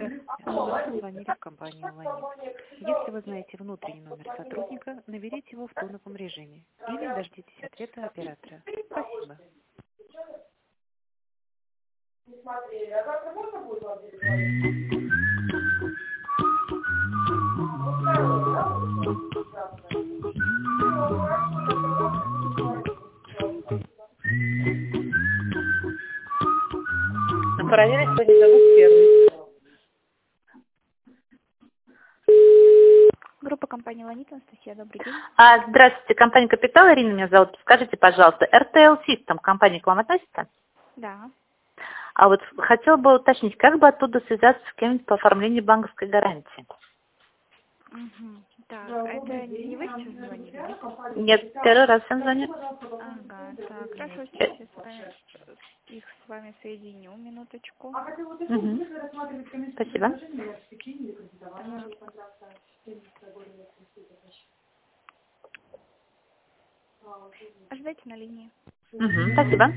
Вы звонили в компанию «Ланит». Если вы знаете внутренний номер сотрудника, наберите его в тоновом режиме или дождитесь ответа оператора. Спасибо. Проверить, кто не зовут первый. Группа компании «Ланит», Анастасия, добрый день. Здравствуйте, компания «Капитал», Ирина меня зовут. Скажите, пожалуйста, RTL System компания к вам относится? Да. А вот хотела бы уточнить, как бы оттуда связаться с кем-нибудь по оформлению банковской гарантии? Угу. Так, это не вы сейчас звонили? Нет, первый раз я звоню. Ага, так, хорошо, сейчас я их с вами соединю, минуточку. Угу. Спасибо. Ожидайте на линии. Угу. Спасибо.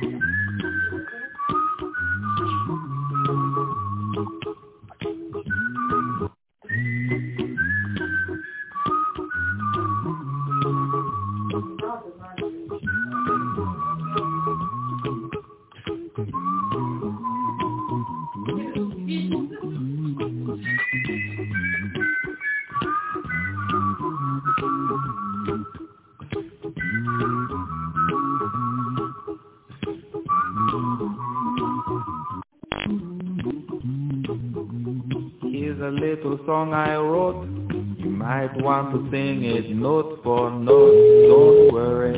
Here's a little song I wrote. You might want to sing it note for note. Don't worry.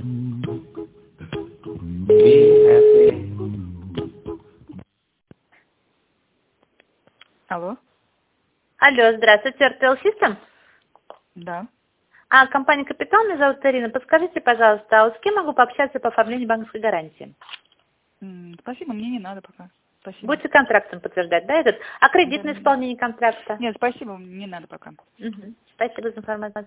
Be happy. Алло, Алло, здравствуйте, RTL System? да. Компания «Капитал», меня зовут Ирина. Подскажите, пожалуйста, а вот с кем могу пообщаться по оформлению банковской гарантии? Спасибо, мне не надо пока. Спасибо. Будете контрактом подтверждать, да, этот? А кредитное исполнение контракта? Нет, спасибо, не надо пока. Угу. Спасибо за информацию.